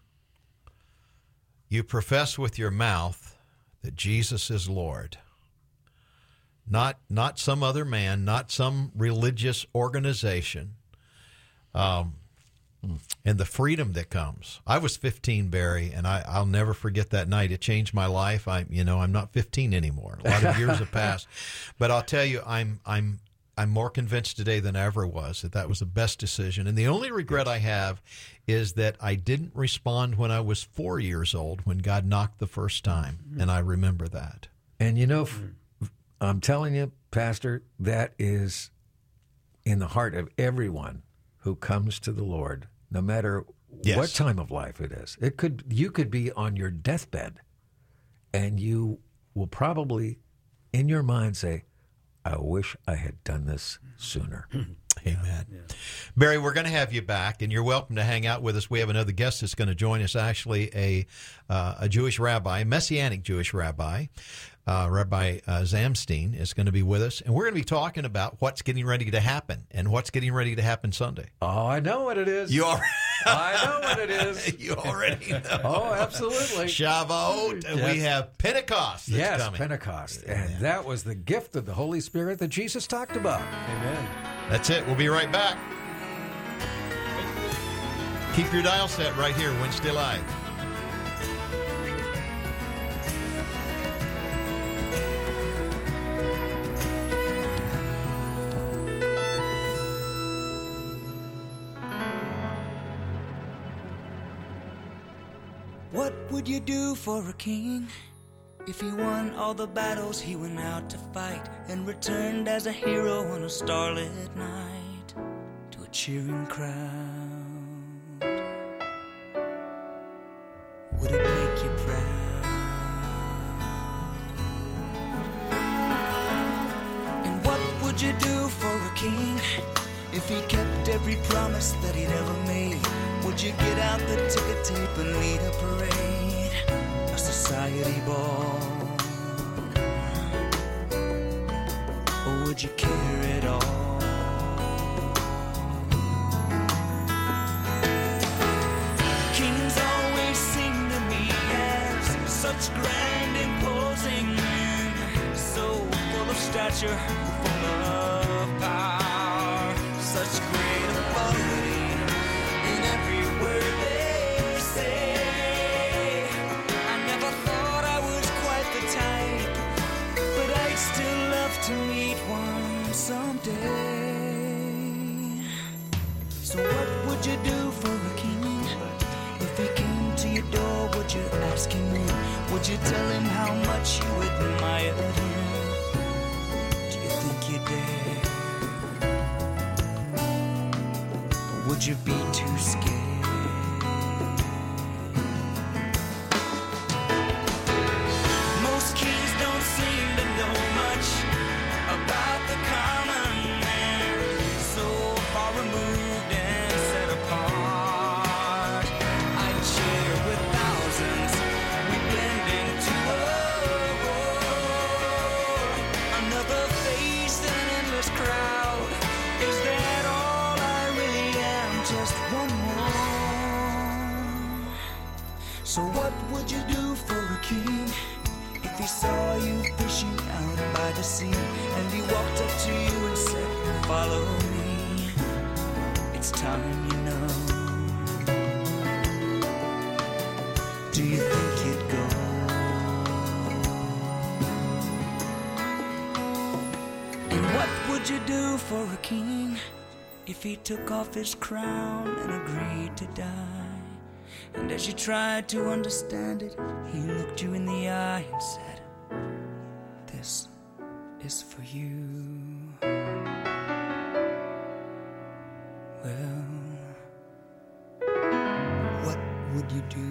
you profess with your mouth that Jesus is Lord. Not not some other man, not some religious organization. Um, and the freedom that comes. I was fifteen, Barry, and I, I'll never forget that night. It changed my life. I, you know, I'm not fifteen anymore. A lot of years have passed, but I'll tell you, I'm I'm I'm more convinced today than I ever was that that was the best decision. And the only regret I have is that I didn't respond when I was four years old when God knocked the first time, and I remember that. And you know, f- I'm telling you, Pastor, that is in the heart of everyone who comes to the Lord, no matter Yes. what time of life it is. It could you could be on your deathbed, and you will probably, in your mind, say, I wish I had done this sooner. Amen. Yeah. Barry, we're going to have you back, and you're welcome to hang out with us. We have another guest that's going to join us, actually a uh, a Jewish rabbi, a Messianic Jewish rabbi. Uh, Rabbi uh, Zamstein is going to be with us, and we're going to be talking about what's getting ready to happen and what's getting ready to happen Sunday. Oh, I know what it is. You already, I know what it is. You already know. Oh, absolutely. Shavuot, and Yes. we have Pentecost that's yes, coming. Pentecost. And Yeah. that was the gift of the Holy Spirit that Jesus talked about. Amen. That's it. We'll be right back. Keep your dial set right here, Wednesday Live. What would you do for a king if he won all the battles he went out to fight and returned as a hero on a starlit night to a cheering crowd? Would it make you proud? And what would you do for a king if he kept every promise that he'd ever made? Would you get out the ticker tape and lead a parade, a society ball? Or would you care at all? Kings always seem to me as such grand, imposing men, so full of stature, full of power, such great authority in every word they say. I never thought I was quite the type, but I'd still love to meet one someday. So what would you do for a king? If he came to your door, would you ask him in? Would you tell him how much you admired him? Do you think you dare? Or would you be too scared? Most kings don't seem to know much about the common man, so far removed and set apart. I'd share with thousands, we blend into a roar. Another face in an endless crowd. Is that all I really am? Just one more. So what would you do for a king if he saw you fishing out by the sea and he walked up to you and said, follow me, it's time, you know? Do you think you'd go? And what would you do for a king if he took off his crown and agreed to die? And as you tried to understand it, he looked you in the eye and said, this is for you. Well, what would you do?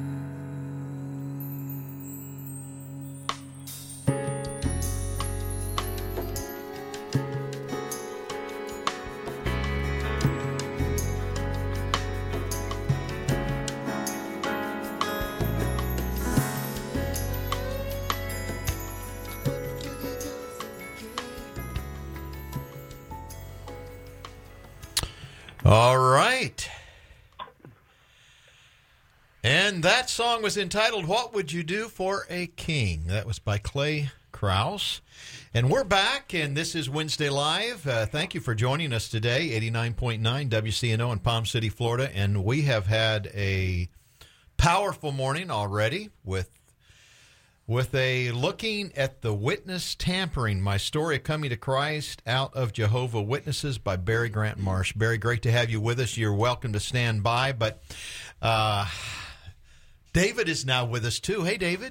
All right. And that song was entitled, What Would You Do for a King? That was by Clay Krause. And we're back, and this is Wednesday Live. Uh, thank you for joining us today, eighty-nine point nine W C N O in Palm City, Florida. And we have had a powerful morning already with with a looking at the witness tampering, my story of coming to Christ out of Jehovah Witnesses by Barry Grant Marsh. Barry, great to have you with us. You're welcome to stand by. But uh, David is now with us, too. Hey, David.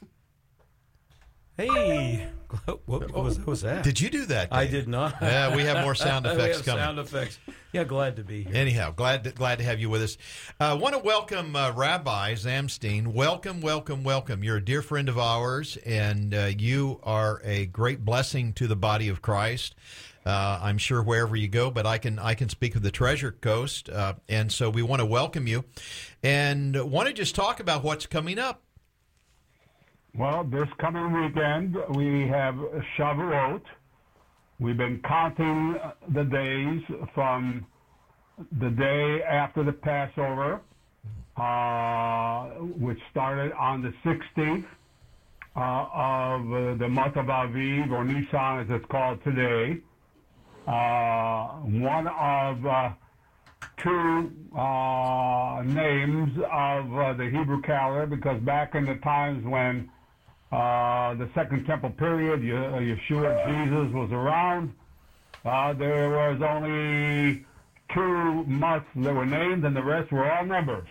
Hey, what, what, was, what was that? Did you do that, Dave? I did not. Yeah, we have more sound effects we have coming. Sound effects. Yeah, glad to be here. Anyhow, glad to, glad to have you with us. I uh, want to welcome uh, Rabbi Zamstein. Welcome, welcome, welcome. You're a dear friend of ours, and uh, you are a great blessing to the body of Christ. Uh, I'm sure wherever you go, but I can I can speak of the Treasure Coast, uh, and so we want to welcome you, and want to just talk about what's coming up. Well, this coming weekend, we have Shavuot. We've been counting the days from the day after the Passover, uh, which started on the sixteenth uh, of uh, the month of Aviv, or Nisan as it's called today. Uh, one of uh, two uh, names of uh, the Hebrew calendar, because back in the times when Uh, the Second Temple period, Yeshua, Jesus was around. Uh, there was only two months that were named, and the rest were all numbers.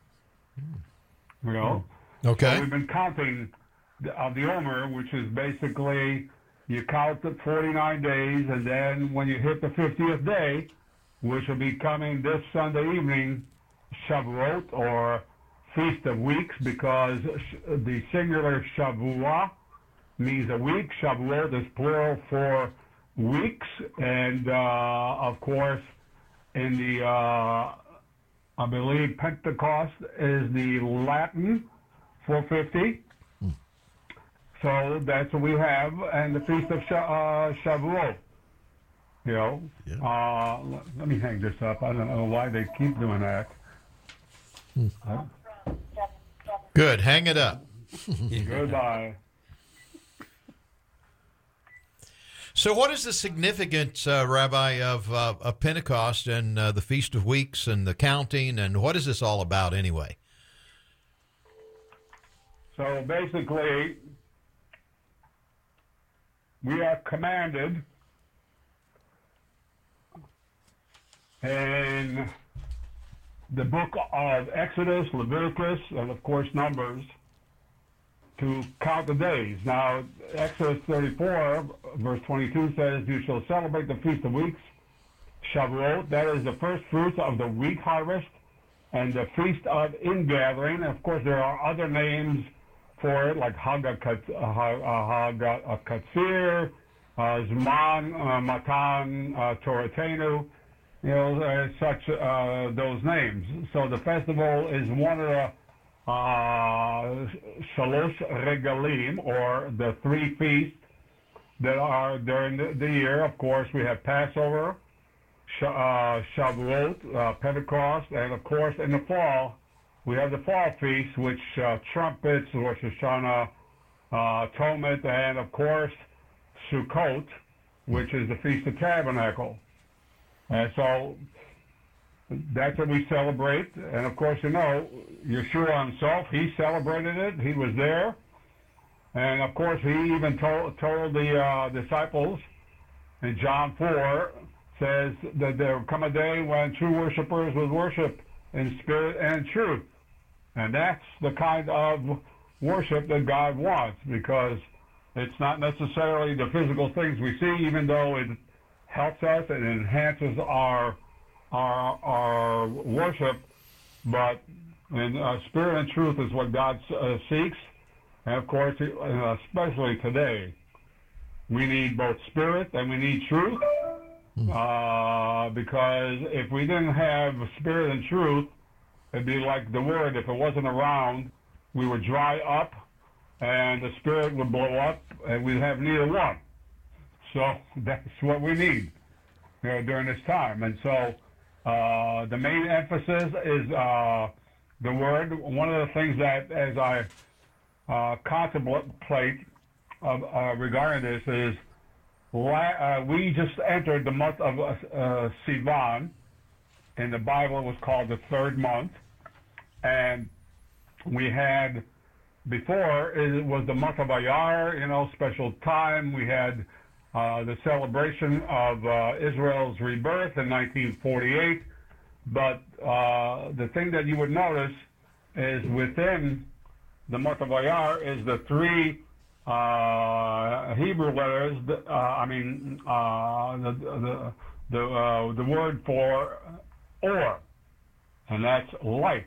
You know? Okay. So we've been counting the, uh, the Omer, which is basically you count the forty-nine days, and then when you hit the fiftieth day, which will be coming this Sunday evening, Shavuot, or Feast of Weeks, because the singular Shavua means a week. Shavuot is plural for weeks. And, uh, of course, in the, uh, I believe Pentecost is the Latin four fifty. Hmm. So that's what we have. And the Feast of uh, Shavuot. You know, yeah. uh, let, let me hang this up. I don't know why they keep doing that. Hmm. Uh, Good. Hang it up. Goodbye. So what is the significance, uh, Rabbi, of, uh, of Pentecost and uh, the Feast of Weeks and the counting, and what is this all about anyway? So basically, we are commanded in the book of Exodus, Leviticus, and of course Numbers, to count the days. Now, Exodus thirty-four, verse twenty-two says, "You shall celebrate the Feast of Weeks, Shavuot, that is the first fruits of the wheat harvest, and the Feast of Ingathering." And of course, there are other names for it, like Hag-Katzir, Zman, Matan, Toratenu. You know, uh, such uh, those names. So the festival is one of the uh, Shalosh Regalim, or the three feasts that are during the, the year. Of course, we have Passover, Sh- uh, Shavuot, uh, Pentecost, and of course, in the fall, we have the fall feast, which uh, trumpets, Rosh Hashanah, uh, Tomet, and of course, Sukkot, which is the Feast of Tabernacle. And so that's what we celebrate. And of course, you know, Yeshua himself, he celebrated it. He was there. And of course, he even told, told the uh, disciples in John four, says that there will come a day when true worshipers will worship in spirit and truth. And that's the kind of worship that God wants, because it's not necessarily the physical things we see, even though it helps us and enhances our our our worship, but And uh, spirit and truth is what God uh, seeks. And of course, uh, especially today, we need both spirit and we need truth. Uh, because if we didn't have spirit and truth, it'd be like the word. If it wasn't around, we would dry up, and the spirit would blow up, and we'd have neither one. So that's what we need, you know, during this time. And so uh, the main emphasis is uh, the word. One of the things that, as I uh, contemplate uh, uh, regarding this, is uh, we just entered the month of uh, Sivan. In the Bible, it was called the third month. And we had, before, it was the month of Ayar, you know, special time. We had uh, the celebration of uh, Israel's rebirth in nineteen forty-eight. But uh, the thing that you would notice is within the month of Ayar is the three uh, Hebrew letters, uh, I mean, uh, the, the, the, uh, the word for or, and that's light.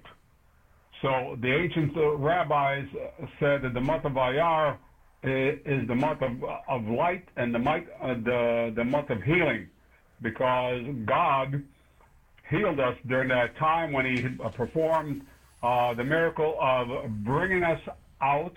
So the ancient rabbis said that the month of Ayar is the month of, of light and the, month, uh, the, the month of healing, because God healed us during that time when he performed uh, the miracle of bringing us out,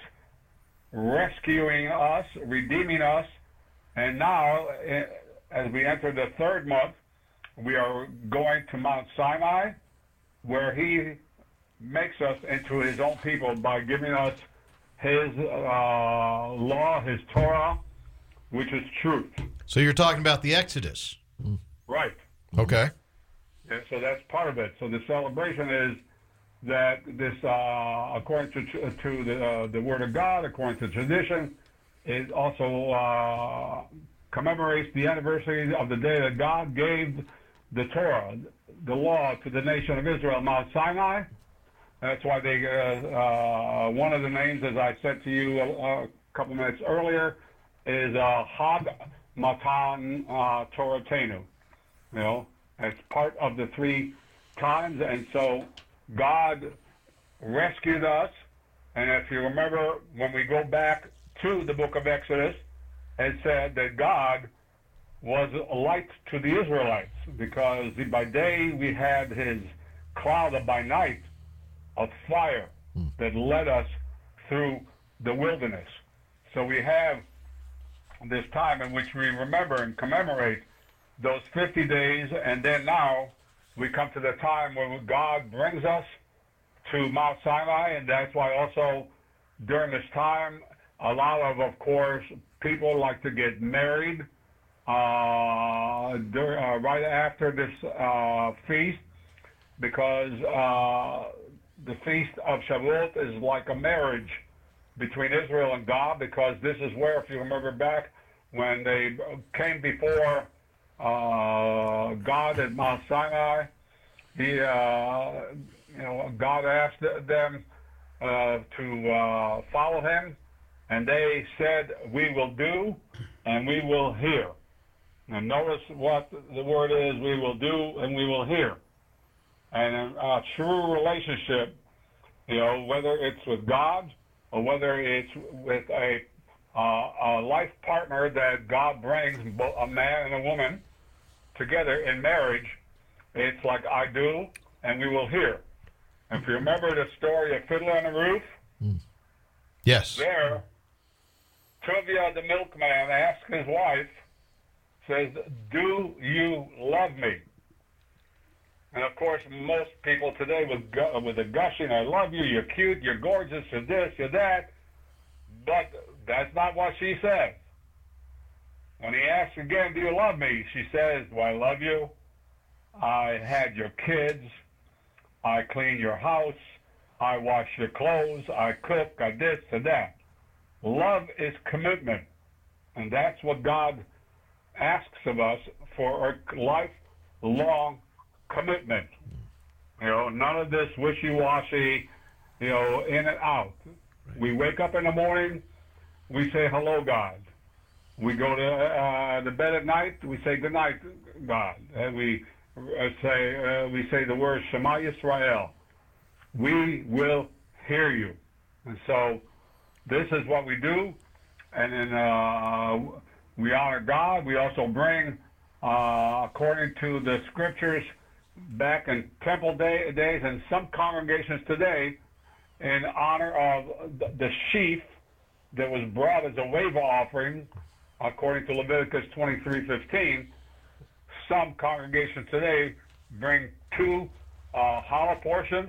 rescuing us, redeeming us, and now as we enter the third month, we are going to Mount Sinai, where he makes us into his own people by giving us his uh, law, his Torah, which is truth. So you're talking about the Exodus. Right. Okay. And so that's part of it. So the celebration is that this, uh, according to to the uh, the Word of God, according to tradition, it also uh, commemorates the anniversary of the day that God gave the Torah, the law, to the nation of Israel, Mount Sinai. That's why they, uh, uh, one of the names, as I said to you a, a couple minutes earlier, is uh, Hag Matan uh, Toratenu. You know, it's part of the three times, and so God rescued us. And if you remember, when we go back to the book of Exodus, it said that God was a light to the Israelites, because by day we had his cloud, and by night of fire that led us through the wilderness. So we have this time in which we remember and commemorate those fifty days, and then now we come to the time when God brings us to Mount Sinai, and that's why also during this time a lot of, of course, people like to get married uh, during, uh, right after this uh, feast, because uh, the Feast of Shavuot is like a marriage between Israel and God, because this is where, if you remember back, when they came before uh, God at Mount Sinai, he, uh, you know, God asked them uh, to uh, follow him, and they said, "We will do, and we will hear." And notice what the word is: we will do, and we will hear. And a true relationship, you know, whether it's with God or whether it's with a, uh, a life partner that God brings, a man and a woman, together in marriage, it's like I do, and we will hear. And if you remember the story of Fiddler on the Roof, mm. yes, there, Tuvia the milkman asks his wife, says, "Do you love me?" And of course, most people today with gu- with a gushing, "I love you, you're cute, you're gorgeous, you're this, you're that," but that's not what she says. When he asks again, "Do you love me?" she says, "Do I love you? I had your kids, I clean your house, I wash your clothes, I cook, I this and that." Love is commitment, and that's what God asks of us, for a lifelong commitment. You know, none of this wishy-washy, you know, in and out. Right. We wake up in the morning, we say, "Hello, God." We go to uh, the bed at night, we say, "Good night, God." And we uh, say uh, we say the word Shema Yisrael. we will hear you. And so this is what we do. And then uh, we honor God. We also bring, uh, according to the scriptures, back in temple day, days and some congregations today, in honor of the, the sheaf that was brought as a wave offering, according to Leviticus twenty-three fifteen, some congregations today bring two uh, hollow portions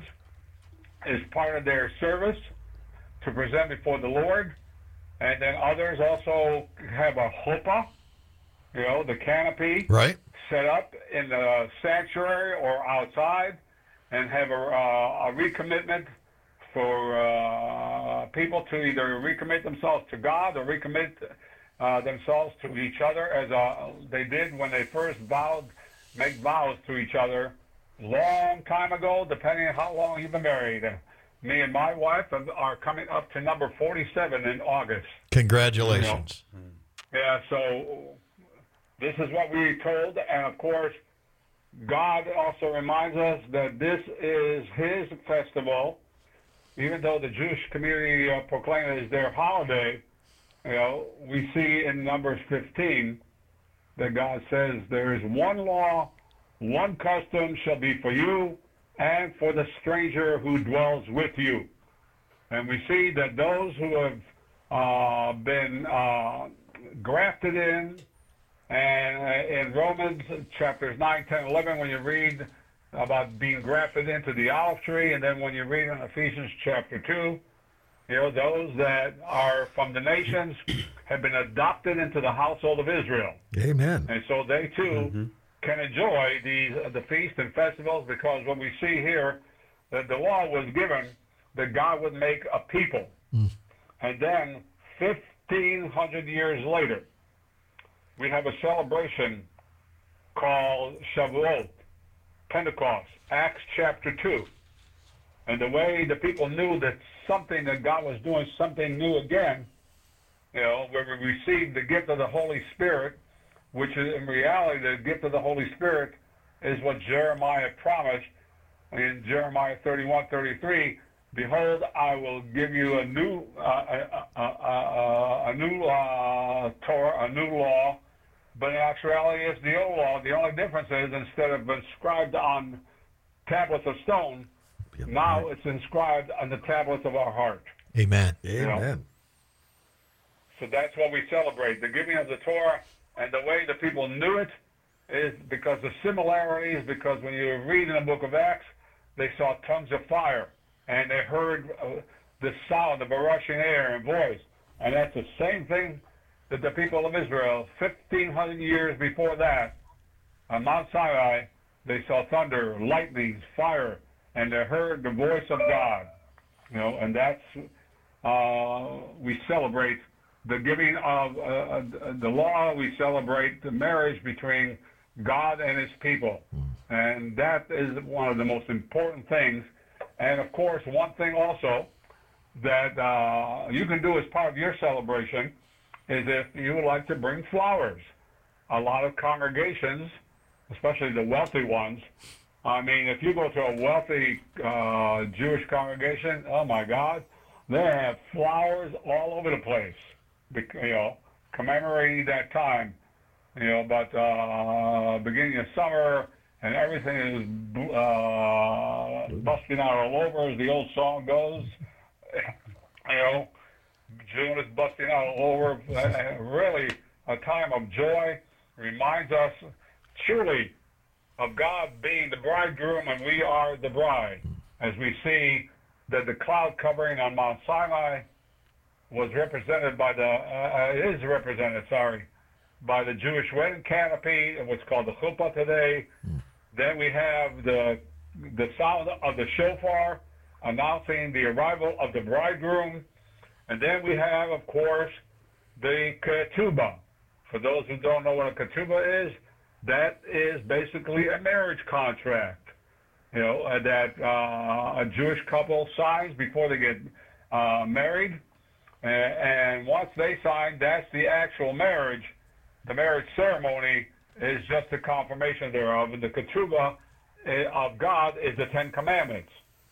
as part of their service to present before the Lord. And then others also have a chuppah, you know, the canopy, Right. set up in the sanctuary or outside, and have a, uh, a recommitment for uh, people to either recommit themselves to God or recommit uh, themselves to each other, as uh, they did when they first vowed, make vows to each other long time ago, depending on how long you've been married. Me and my wife are coming up to number forty-seven in August. Congratulations. You know? Yeah, so this is what we told, and of course, God also reminds us that this is His festival, even though the Jewish community uh, proclaim it as their holiday. You know, we see in Numbers fifteen that God says there is one law, one custom shall be for you and for the stranger who dwells with you. And we see that those who have uh, been uh, grafted in, and in Romans chapters nine, ten, eleven, when you read about being grafted into the olive tree, and then when you read in Ephesians chapter two, you know, those that are from the nations have been adopted into the household of Israel. Amen. And so they too mm-hmm. can enjoy these uh, the feasts and festivals, because when we see here that the law was given that God would make a people. Mm. And then fifteen hundred years later, we have a celebration called Shavuot, Pentecost, Acts chapter two. And the way the people knew that something, that God was doing something new again, you know, where we received the gift of the Holy Spirit, which is in reality the gift of the Holy Spirit is what Jeremiah promised in Jeremiah thirty-one, thirty-three. Behold, I will give you a new, uh, a, a, a, a new uh, Torah, a new law, but in actuality it's the old law. The only difference is instead of inscribed on tablets of stone, yep. now right. it's inscribed on the tablets of our heart. Amen. You know? Amen. So that's what we celebrate, the giving of the Torah, and the way the people knew it is because the similarities, because when you read in the book of Acts, they saw tongues of fire, and they heard uh, the sound of a rushing air and voice. And that's the same thing that the people of Israel, fifteen hundred years before that, on Mount Sinai, they saw thunder, lightnings, fire, and they heard the voice of God. You know, and that's, uh, we celebrate the giving of uh, the law. We celebrate the marriage between God and His people. And that is one of the most important things. And of course, one thing also that uh, you can do as part of your celebration is if you would like to bring flowers. A lot of congregations, especially the wealthy ones, I mean, if you go to a wealthy uh, Jewish congregation, oh my God, they have flowers all over the place, you know, commemorating that time, you know, but uh, beginning of summer, and everything is uh, busting out all over, as the old song goes. You know, June is busting out all over. Uh, really, a time of joy reminds us truly of God being the bridegroom and we are the bride. As we see that the cloud covering on Mount Sinai was represented by the, uh, is represented, sorry, by the Jewish wedding canopy, what's called the chuppah today. Mm. Then we have the the sound of the shofar announcing the arrival of the bridegroom. And then we have, of course, the ketubah. For those who don't know what a ketubah is, that is basically a marriage contract, you know, uh, that uh, a Jewish couple signs before they get uh, married. And, and once they sign, that's the actual marriage. The marriage ceremony is just a confirmation thereof. And the ketubah of God is the Ten Commandments.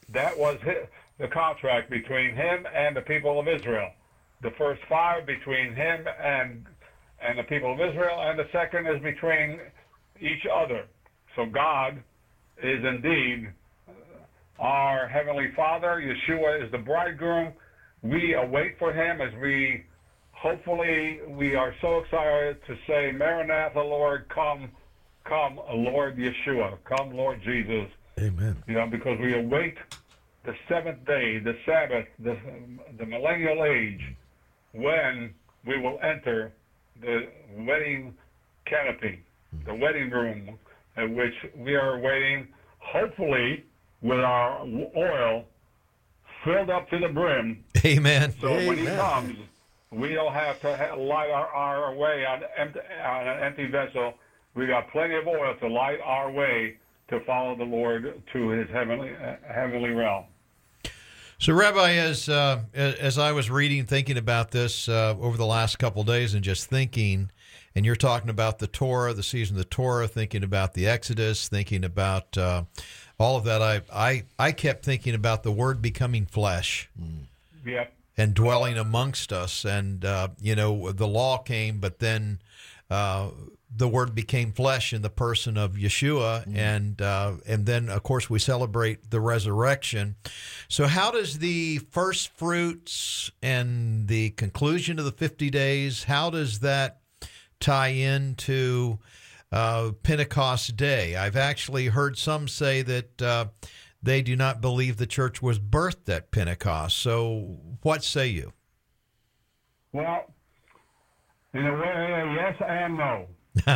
that was his, the contract between him and the people of Israel. The first five between him and and the people of Israel, and the second is between each other. So God is indeed our Heavenly Father. Yeshua is the bridegroom. We await for him as we, hopefully, we are so excited to say, Maranatha, Lord, come, come, Lord Yeshua, come, Lord Jesus. Amen. You know, because we await the seventh day, the Sabbath, the, the millennial age, when we will enter the wedding canopy, the wedding room, at which we are waiting, hopefully, with our oil filled up to the brim. Amen. So Amen. when he comes, we don't have to ha- light our, our way on, empty, on an empty vessel. We got plenty of oil to light our way to follow the Lord to his heavenly uh, heavenly realm. So, Rabbi, as uh, as I was reading, thinking about this uh, over the last couple of days, and just thinking, and you're talking about the Torah, the season of the Torah, thinking about the Exodus, thinking about uh, all of that, I, I I kept thinking about the Word becoming flesh. Mm. Yep. And dwelling amongst us. And, uh, you know, the law came, but then uh, the Word became flesh in the person of Yeshua. Mm. And uh, and then, of course, we celebrate the resurrection. So how does the first fruits and the conclusion of the fifty days, how does that tie into uh, Pentecost Day? I've actually heard some say that uh, they do not believe the church was birthed at Pentecost. So what say you? Well, in a way, yes and no.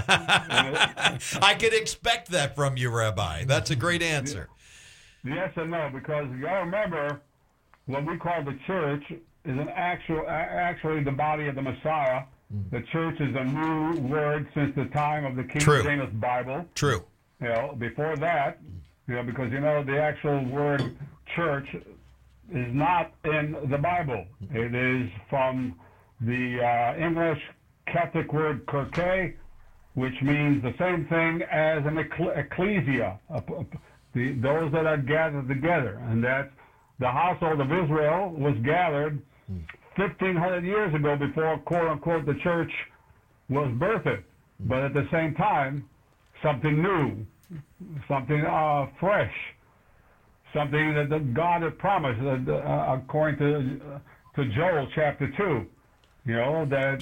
I could expect that from you, Rabbi. That's a great answer. Yes and no, because you got to remember, what we call the church is an actual, actually the body of the Messiah. The church is a new word since the time of the King True. James Bible. True. You know, before that, you know, because you know the actual word church is not in the Bible. It is from the uh, English Catholic word kirke, which means the same thing as an eccle- ecclesia, uh, the, those that are gathered together. And that the household of Israel was gathered fifteen hundred years ago before, quote-unquote, the church was birthed. But at the same time, something new, something uh, fresh, something that the God had promised, uh, according to uh, to Joel chapter two. You know, that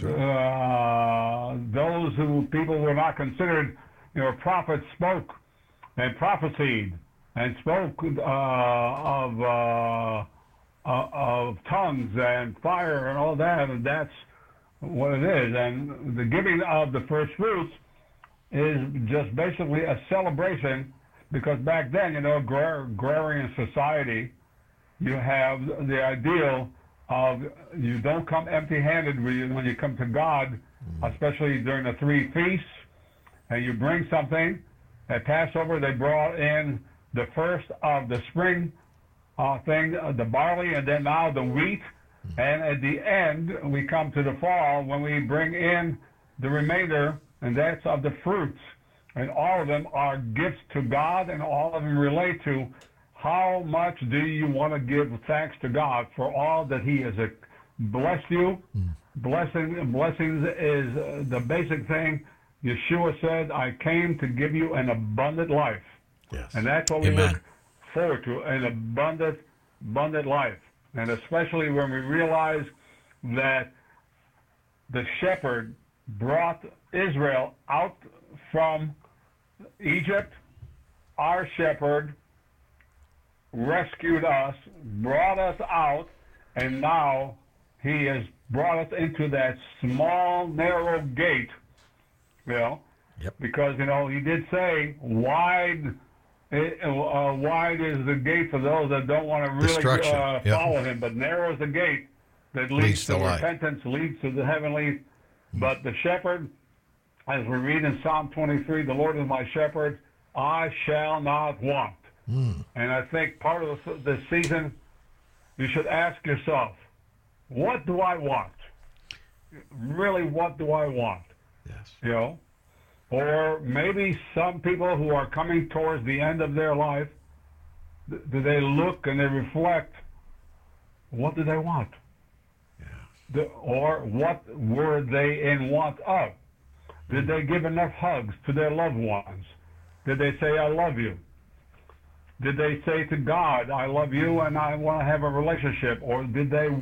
uh, those who people were not considered, you know, prophets spoke and prophesied and spoke uh, of uh, uh, of tongues and fire and all that, and that's what it is. And the giving of the first fruits is just basically a celebration, because back then, you know, agrar- agrarian society, you have the ideal of you don't come empty-handed when you, when you come to God, especially during the three feasts, and you bring something. At Passover, they brought in the first of the spring uh, thing, uh, the barley, and then now the wheat. And at the end, we come to the fall when we bring in the remainder, and that's of the fruits. And all of them are gifts to God, and all of them relate to how much do you want to give thanks to God for all that He has blessed you. Mm. Blessing, blessings is uh, the basic thing. Yeshua said, I came to give you an abundant life. Yes. And that's what we Amen. look forward to, an abundant, abundant life. And especially when we realize that the shepherd brought Israel out from Egypt, our shepherd rescued us, brought us out, and now he has brought us into that small, narrow gate, you know, Yep. because, you know, he did say, wide uh, wide is the gate for those that don't want to really Destruction. uh, Yep. follow him, but narrow is the gate that leads, Leads to to life. repentance, leads to the heavenly. But the shepherd, as we read in Psalm twenty-three, the Lord is my shepherd, I shall not want. Mm. And I think part of this, this season, you should ask yourself, what do I want? Really, what do I want? Yes. You know? Or maybe some people who are coming towards the end of their life, do they look and they reflect? What do they want? Yeah. The, or what were they in want of? Did they give enough hugs to their loved ones? Did they say, I love you? Did they say to God, I love you and I want to have a relationship? Or did they